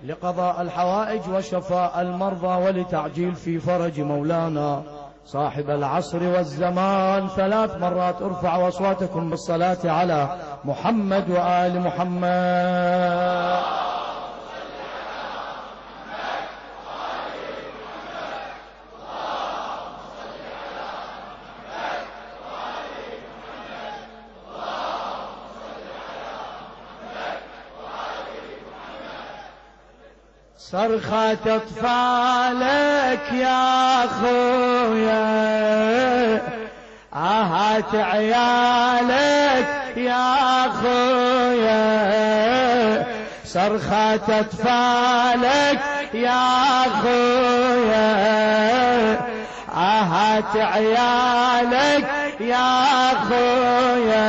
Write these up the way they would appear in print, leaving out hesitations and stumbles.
لقضاء الحوائج وشفاء المرضى ولتعجيل في فرج مولانا صاحب العصر والزمان. 3 مرات ارفعوا أصواتكم بالصلاة على محمد وآل محمد. صرخة أطفالك يا خويا، آهات عيالك يا خويا، صرخة أطفالك يا خويا، آهات عيالك يا خويا،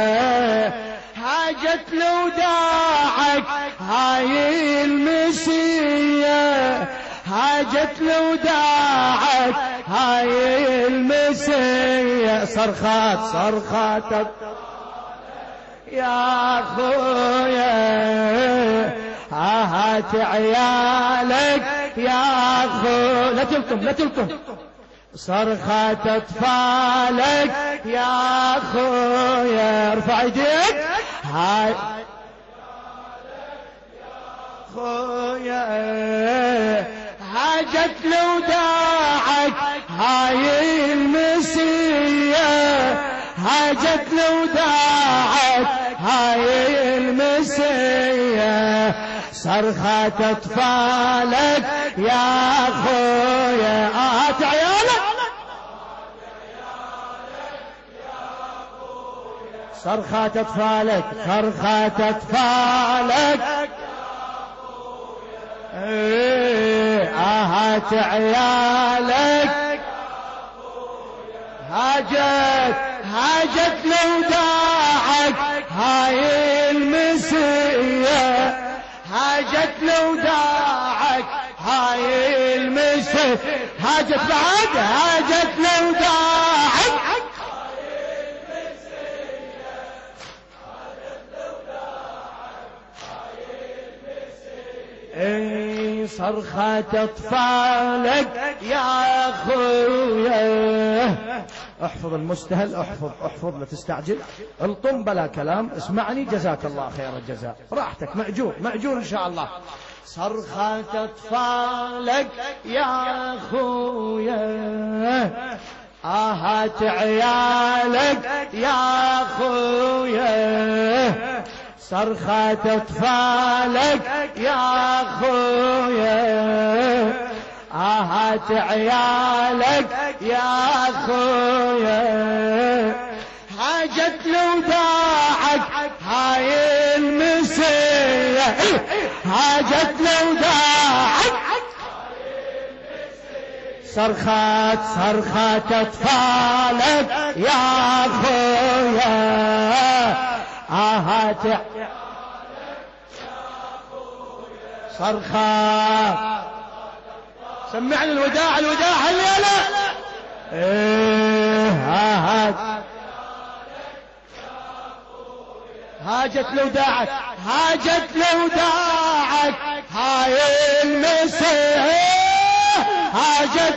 حاجت لوداعك هاي المسية، حاجت لوداعك هاي المسية. صرخات يا خويا، هات عيالك يا خويا، لا تلكم صرخة أطفالك يا خويا. ارفع ايديك. هاي خويا، حاجت لوداعك هاي المسية، حاجت لوداعك هاي المسية. صرخة أطفالك يا خويا، هات عيالك. صرخة أطفالك، صرخة أطفالك، هات عيالك، حاجت لوداعك هاي المسية، حاجت لوداعك هاي المسية، حاجت بعد، حاجت لوداعك صرخة أطفالك يا خويا. احفظ المستهل، احفظ لا تستعجل، الطم بلا كلام، اسمعني جزاك الله خير الجزاء، راحتك، مأجور ان شاء الله. صرخة أطفالك يا خويا، آهات عيالك يا خويا، صرخة أطفالك يا خويا، آهات عيالك يا خويا، حاجت لوداعك هاي المسية، حاجت لوداعك صرخة أطفالك يا خويا، آهات صرخة. سمعني الوداع الليلة. هاجت لوداعك هاي المسيح، هاجت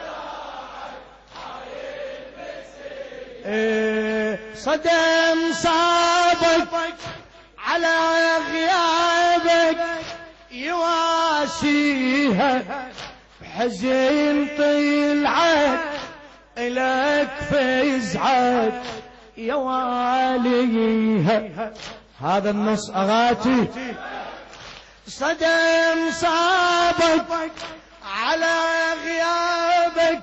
صدم صابك على غيابك يواسيها، بحزن طلعت إلك فزعت يا واليها. هذا النص أغاتي. صدم صابك على غيابك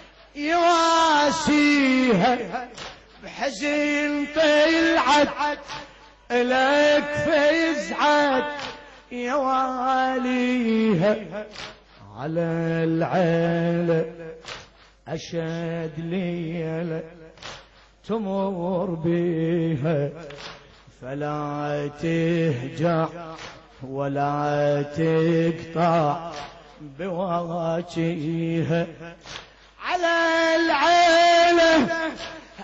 يواسيها، بحزن طلعت إلك فزعت يا واليها. على العيلة أشد ليلة تمر بيها، فلا تهجع ولا تقطع بواجهها. على العيلة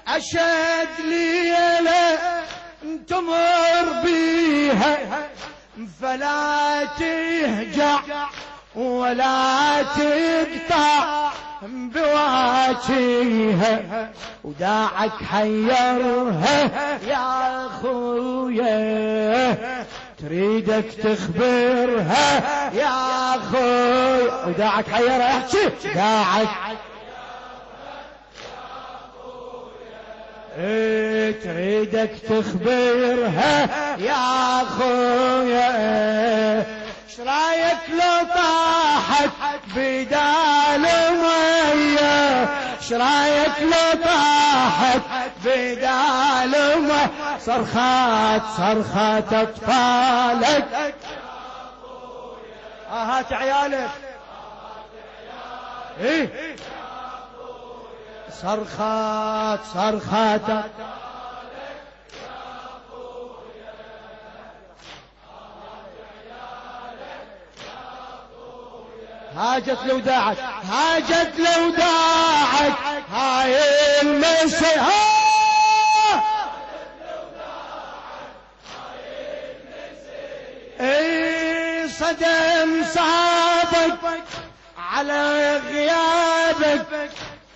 أشد ليلة تمر بيها، فلا تهجع ولا تقطع بواجهها، وداعك حيرها يا خويا، تريدك تخبرها يا خويا، وداعك حيرها، احكي داعك تريدك تخبرها يا خويا، شرايك لو طاحت بدال مية، شرايك لو طاحت بدال مية، صرخات اطفالك هات عيالك ايه، صرخات هاجت لوداعك، هاجت لوداعك هاي المسي، اي صدم صابك على غيابك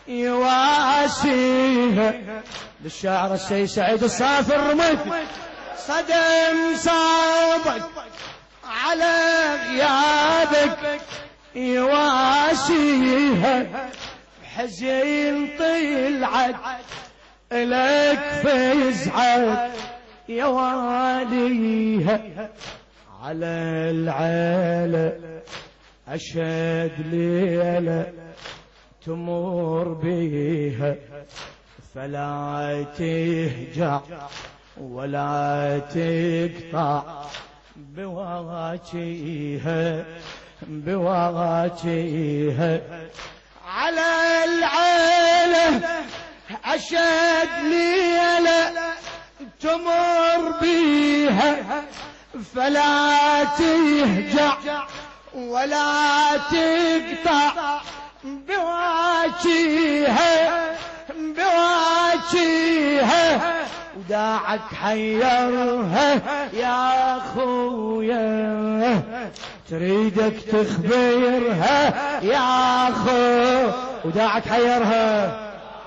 يواسيها، للشاعر السيد سعيد الصافي الرميثي، صدم صابك على غيابك يواسيها، حزين طلعت لك فيزعل يا واليها، على العالة أشد ليلة تمر بيها، فلا تهجع ولا تقطع بواجهها، على العالة أشد ليلة تمر بيها، فلا تهجع ولا تقطع بواجهها، وداعك حيرها يا خويا، تريدك تخبرها يا خويا، وداعك حيرها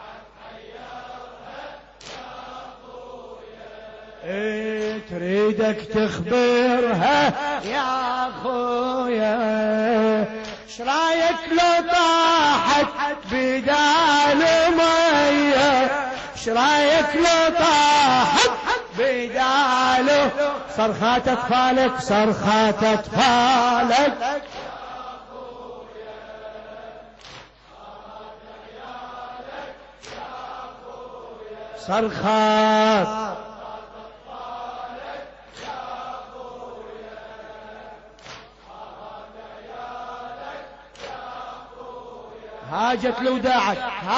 ايه، تريدك تخبرها يا خويا، شرايك لو طاحت بدال مية، شرايك لو طاحت بدال، صرخات اطفالك صرخات هاجت لوداعك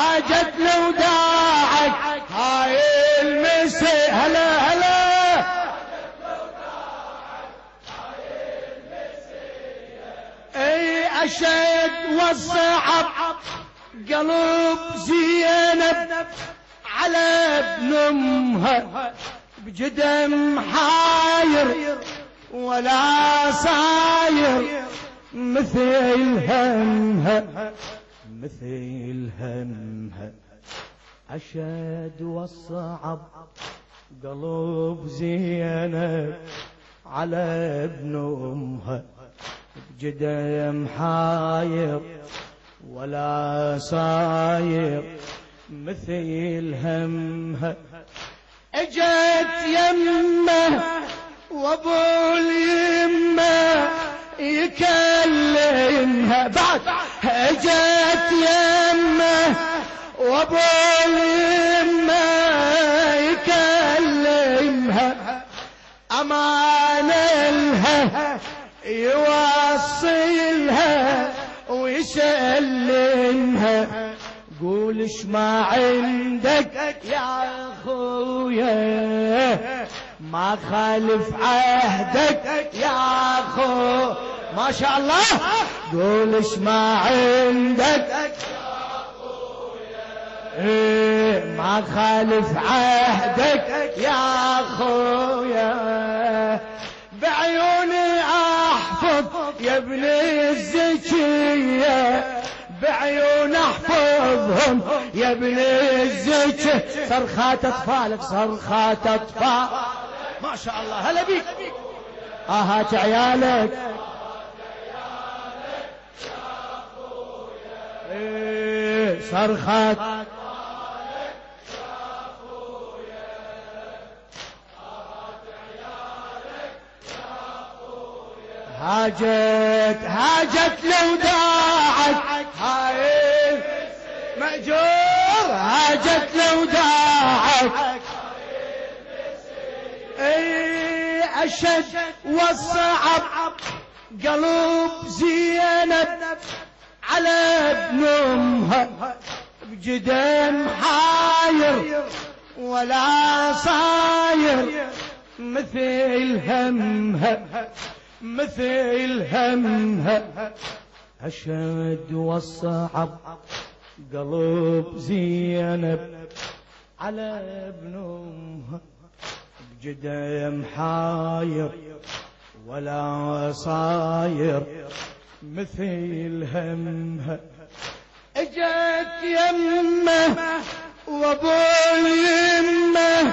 هاي المسي، هلا اي اشد والصعب قلب زينب على ابن امها، بجدم حاير ولا صاير مثل همها، أشد والصعب قلب زينب على ابن أمها، بجدم حاير ولا صاير مثل همها، اجت يمه وابو اليمه يكلمها، بعد اجت يمه وابو اليمه يكلمها، امان لها يوصلها ويسلمها، قولش ما عندك يا خويا، ما خالف عهدك يا خو، ما شاء الله، قولش ما عندك يا خويا، ما خالف عهدك يا خويا، بعيون احفظ يا ابن الزكية بعيون احفظهم يا ابن الزكية صرخات اطفالك صرخات اطفال ما شاء الله هلا بيك هات عيالك صرخات هاجت لو داعت هاي مأجور هاجت لو داعت أشد والصعب قلب زينب على ابن امها بجدم حاير ولا صاير مثل همها أشد والصعب قلب زينب على ابن امها بجدم حاير ولا صاير مثل همها اجت يمه وابو اليمه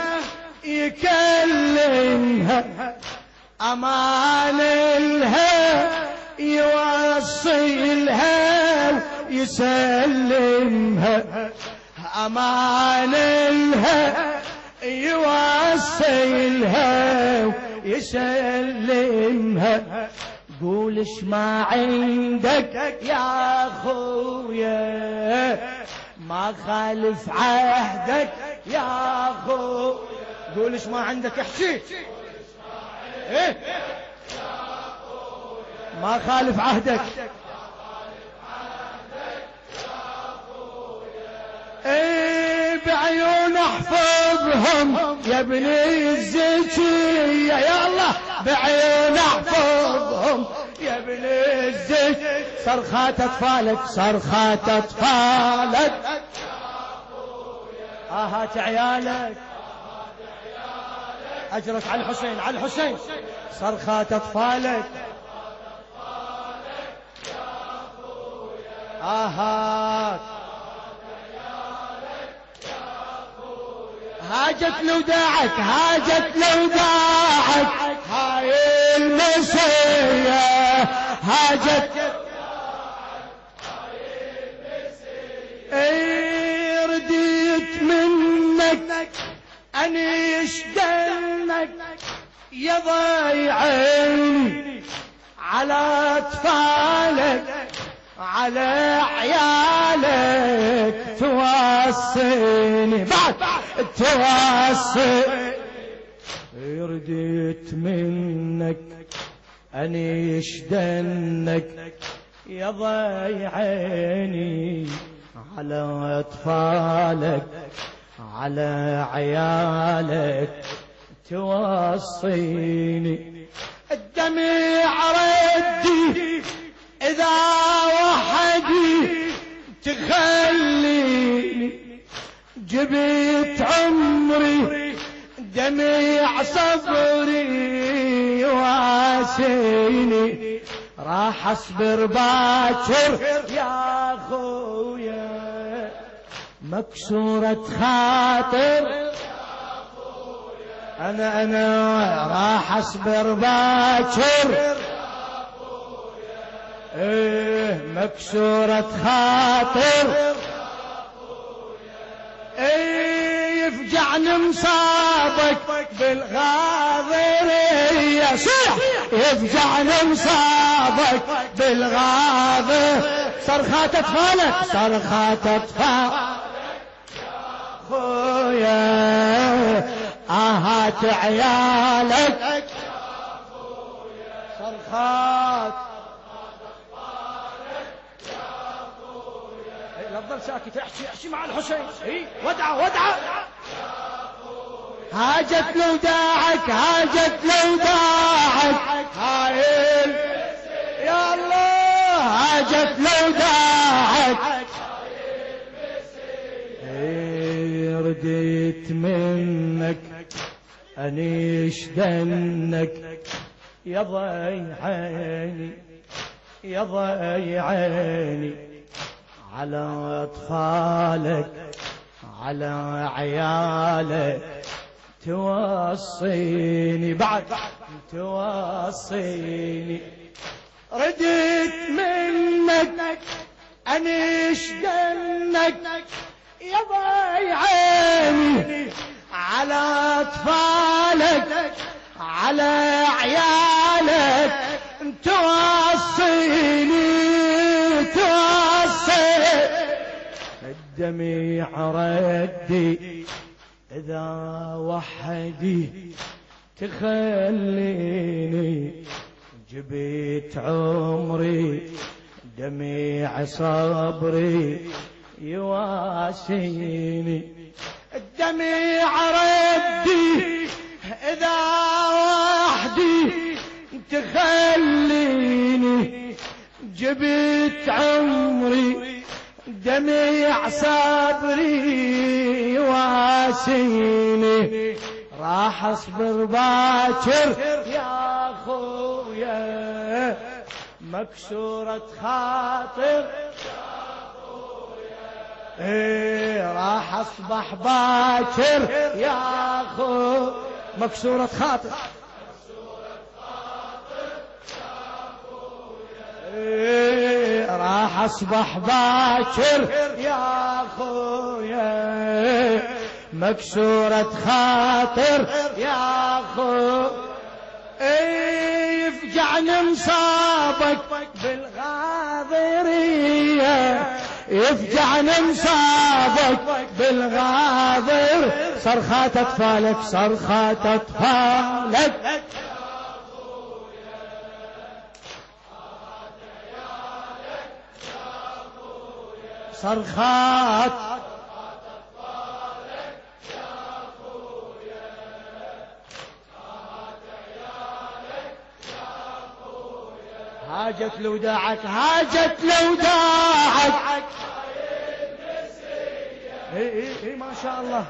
يكلمها امان لها يوصي لها يسلمها امان لها يوصي لها يسلمها قولش ما عندك يا اخويا ما خالف عهدك يا اخويا قولش ما عندك احكي ايه ما خالف عهدك ايه بعيون احفظهم يا ابن الزكية يا الله بعيون احفظهم يا ابن الزكية صرخات اطفالك صرخات اطفالك هات عيالك اجرك على الحسين على الحسين صرخات اطفالك هات هاجت لو داعت هاي المسية هاجت اي رديت منك انيش دنك يا ضيعيني على اطفالك على عيالك توصيني بعد توصي رديت منك انيش دنك يا ضيعيني على اطفالك على عيالك توصيني الدمع ردي إذا وحدي تخليني جبت عمري دمع صبري واسيني راح اصبر باكر يا خويا مكسورة خاطر أنا راح اصبر باكر ايه مكسورة خاطر ايه يفجعني مصابك بالغاضرية صيح يفجعني مصابك بالغاضر صرخات اطفالك صرخات اطفالك خويا هات عيالك صرخات افضل ساكت احكي مع الحسين اي ودعه هاجت لو داعك هاي يا الله هاجت لو داعك رديت منك انيش دنك يا ضي عيني يا ضي عيني على أطفالك على عيالك توصيني بعد توصيني ردت منك أنش دنك يا ضي عيني على أطفالك على عيالك توصيني الدمع ردي إذا وحدي تخليني جبت عمري دمع صبري يواسيني الدمع ردي إذا وحدي تخليني جبت عمري دمع صبري واسيني راح اصبر باكر يا خويا مكسورة خاطر راح اصبح باكر يا خويا مكسورة خاطر راح اصبح باكر يا خويا مكسورة خاطر يا خويا يفجعني مصابك بالغاضرية يفجعني مصابك بالغاضر صرخات اطفالك صرخات اطفالك صرخات أطفالك يا خويا صرخات عيالك يا خويا هاجت لوداعك هاجت لوداعك اي ما شاء الله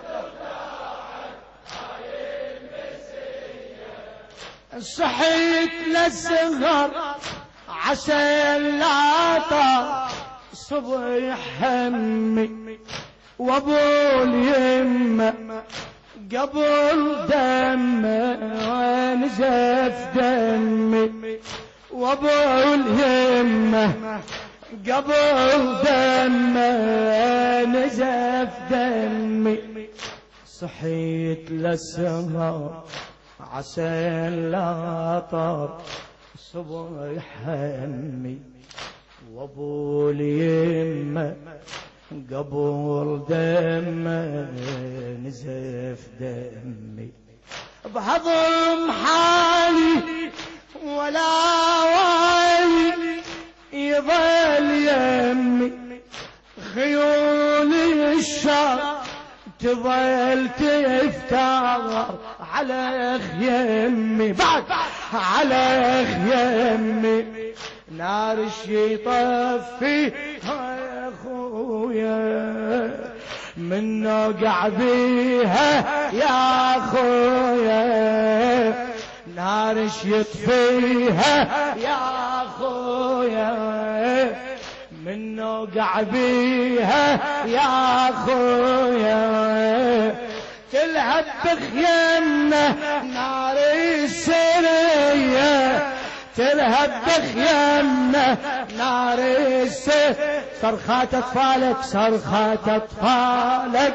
صحيت للصغر عسى العطا صبح همي وابو اليمة قبل دمه ونزف دمي وابو اليمة قبل دمه نزف دمي صحيت للسهر عسى العطر صبح همي وابو اليمة قبل دمه نزف دمي بهضم حالي ولا والي يظل يمي خيول الشر تظل تفتر على خيمي بعد على خيمي نار الشي طفي يا خويا من نوقع بيها يا خويا نار الشي يطفيها يا خويا من نوقع بيها يا خويا تلهب بخيمنا نار السرية تلهب بخيمنا نار السرية صرخات اطفالك صرخات اطفالك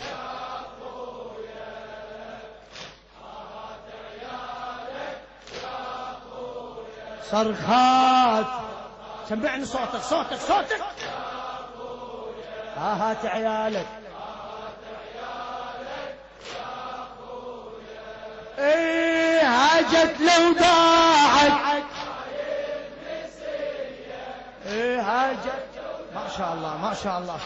صرخات سمعني صوتك صوتك صوتك هات عيالك ايه هاجت لو ضاعت ايه هاجت ما شاء الله ما شاء الله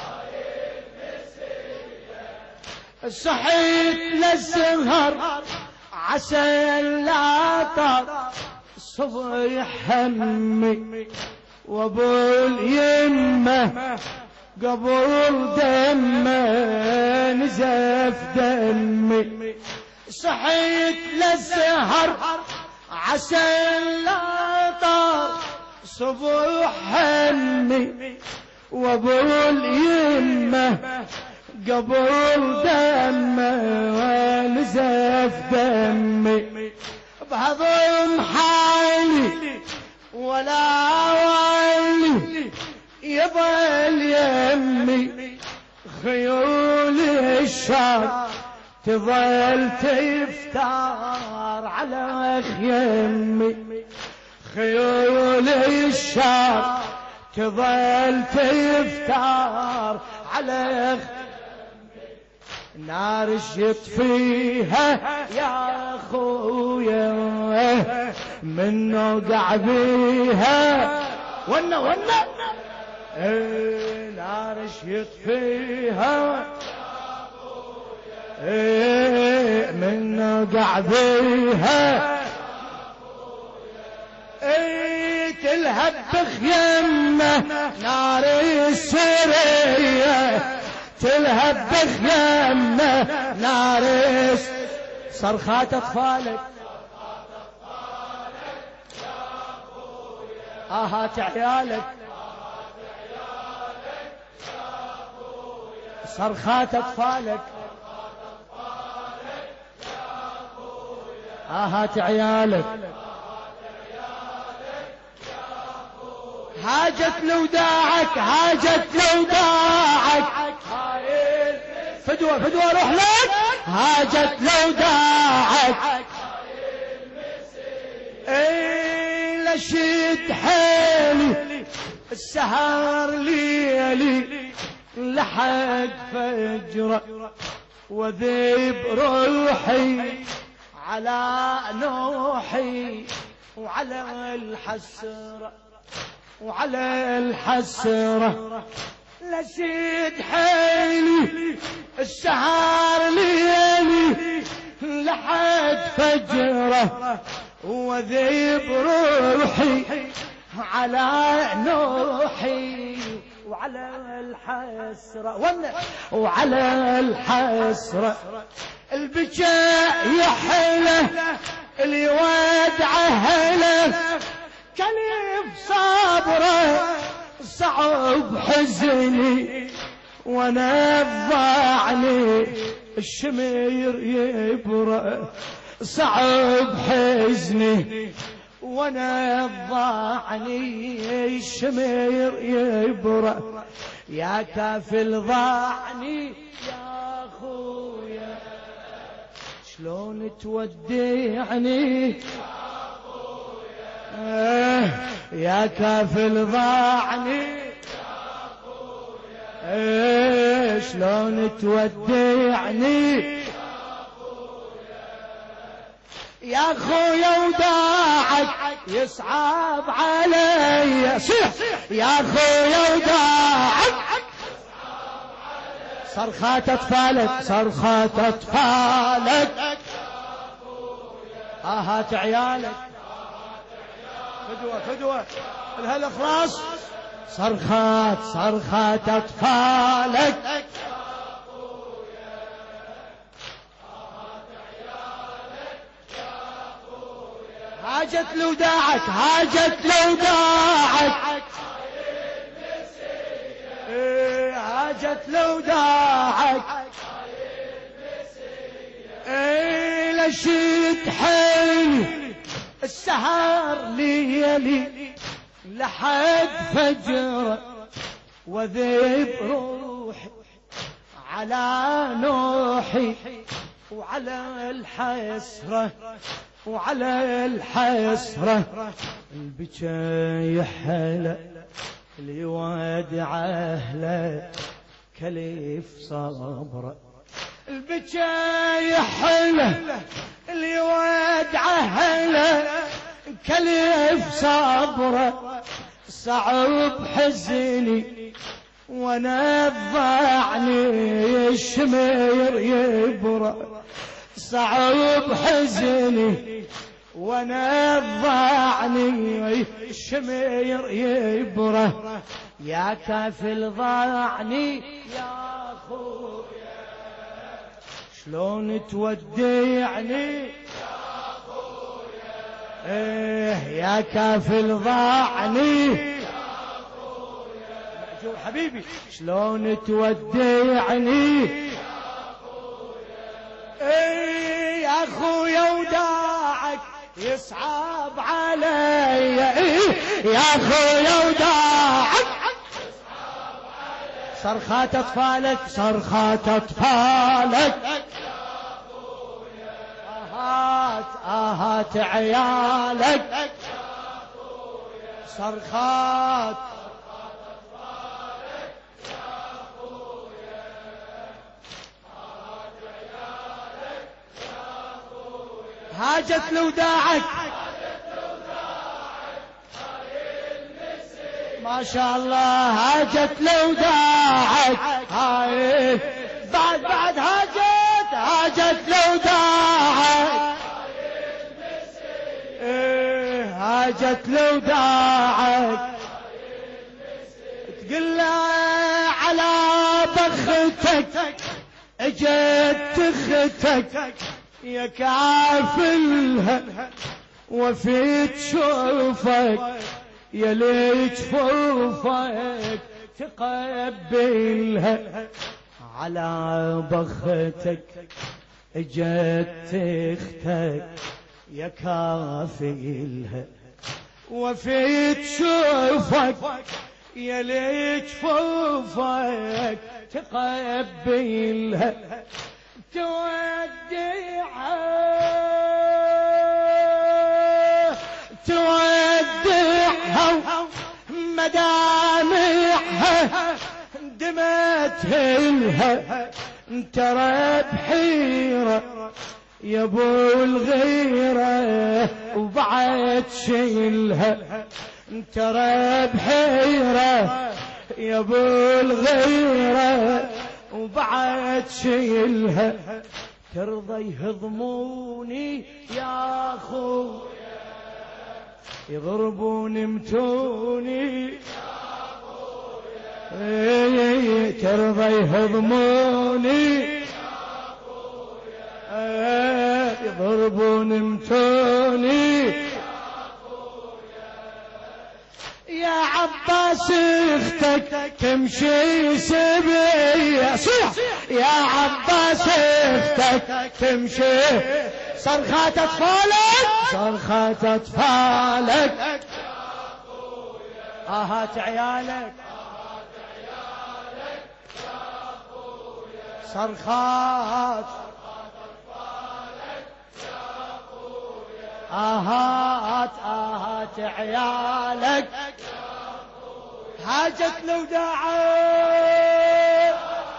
صحيت للسهر عسى العطر صبح همي وابو اليمة قبل دمه نزف دمي صحيت للسهر عسى لا طار صبح همي وابو اليمه قبل دمه ونزف دمي بهضم حالي ولا والي يظل يمي خيول الشام تظل تفتار على خيمي خيول الشام تظل تفتار على نار يطفيها يا خويا من نوقع بيها ونا نار يطفيها من نوقع بيها تلهب بخيمه نار السريه تلهب بخيمه نار صرخات اطفالك آهات عيالك صرخات اطفالك آهات عيالك هاجت لوداعك هاجت لوداعك فدوة روح لك هاجت لوداعك لشد حيلي السهر ليلي لحد فجرة وذيب روحي على نوحي وعلى الحسرة لشد حيلي السهر ليلي لحد فجرة وذيب روحي على نوحي وعلى الحسرة البكاء يحله الودع هله كليف صبره صعب حزني وانا ضاعني الشمير يبرأ صعب حزني وانا ضاعني الشمير يبرأ يا كافل ضاعني يا خويا شلون تودعني يا كافل ضاعني شلون تودعني يا خويا وداعك يصعب علي صيح يا خويا وداعك صرخات اطفالك آهات عيالك فدوة الهالإخلاص صرخات أطفالك هاجت لوداعك هاجت لوداعك لشد حيلي السهر ليلي لحد فجر وذيب روحي على نوحي وعلى الحسرة البكا يحلى اليوادع أهله كليف صبره البكا يحلى اليوادع أهله كليف صبره صعب حزني وانا ضاعني الشمير يبرأ صعب حزني وانا ضاعني الشمير يبرأ يا كافل ضاعني يا خويا شلون تودعني يا كافل ضاعني حبيبي شلون تودعني يا اخويا وداعك يصعب علي يا اخويا وداعك صرخات اطفالك صرخات اطفالك آهات عيالك صرخات هاجت لوداعك ما شاء الله هاجت لوداعك هاي بعد هاجت لوداعك هاجت لوداعك تقول على بختك اجت اختك يا كافلها وفيت شوفك يا ليت فوفك تقبلها على بختك اجت اختك يا كافلها وفيت شوفك يا ليت فوفك تقبلها تودعها مدامعها دمتها ترى بحيرة يا ابو الغيرة وبعد شيلها ترى بحيرة يا ابو الغيرة وبعد شيلها ترضى يهضموني يا اخو يضربوني متوني يا اخويا ترضى يهضموني يضربوني متوني يا عباس اختك تمشي سبية يا عباس اختك تمشي صرخات اطفالك صرخات اطفالك آهات عيالك صرخات آهات عيالك هاجت لوداعك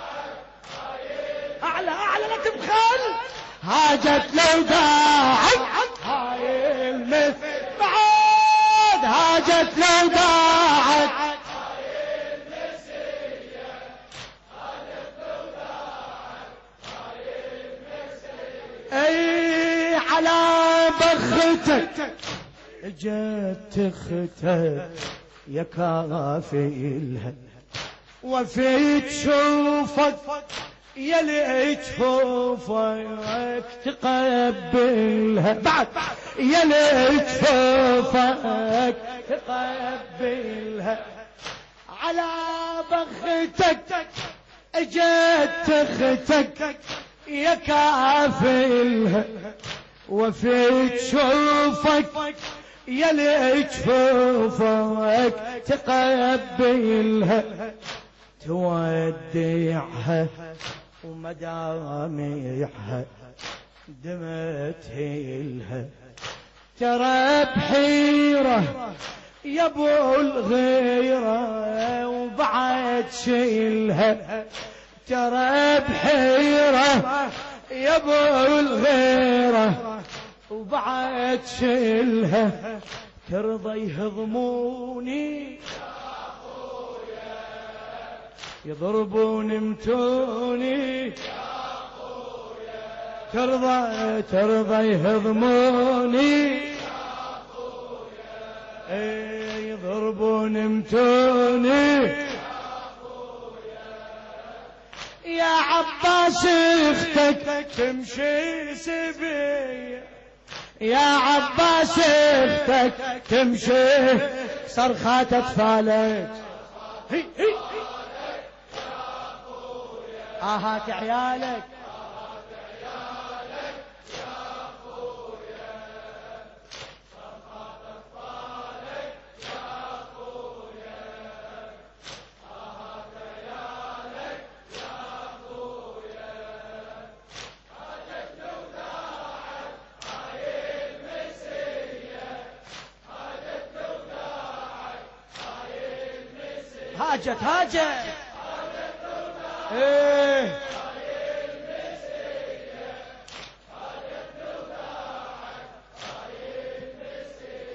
أعلى لا تبخل هاجت لوداعك هاي المثل بعد هاجت لوداعك اي على بختك اجت اختك يا كافلها وفيت شوفك يا ليت شوفك تقبلها بعد يا ليت شوفك تقبلها على بختك اجت اختك يا كافلها وفيت شوفك يا ليت شوفك تقبلها تودعها ومدامعها دمتها ترى بحيرة يا ابو الغيرة وبعد شيلها ترى بحيرة يا ابو الغيرة وبعد شيلها ترضى يهضموني يضربوني متوني ترضى يهضموني يضربوني متوني يا عباس اختك تمشي سبية يا عباس اختك تمشي صرخات اطفالك آهات عيالك هاجت ايه